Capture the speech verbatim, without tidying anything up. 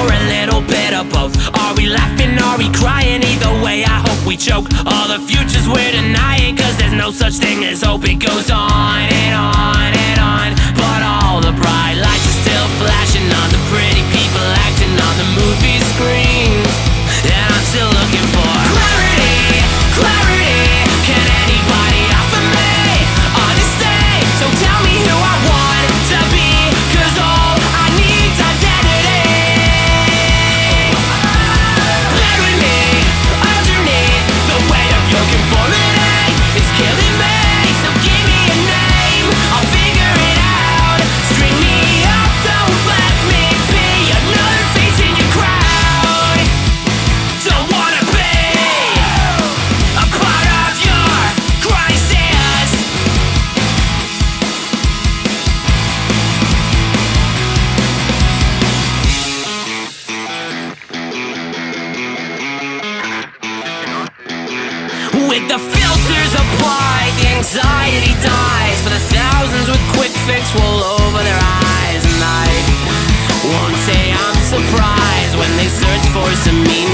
or a little bit of both? Are we laughing, are we crying? Either way I hope we choke. All the futures we're denying, cause there's no such thing as hope. It goes on and on and on, but all the bright lights are still flashing on the pretty people acting on the movie screens. And I'm still looking for clarity, clarity. Can anybody offer me honesty? So tell me who I want to be, cause all I need's identity. Bury me underneath the weight of your conformity. It's killing me, so give me a name, I'll figure it out. String me up, don't let me be another face in your crowd. Don't wanna be a part of your crisis. With the filters applied, the anxiety dies for the thousands with quick fix wool over their eyes. And I won't say I'm surprised when they search for some meaning.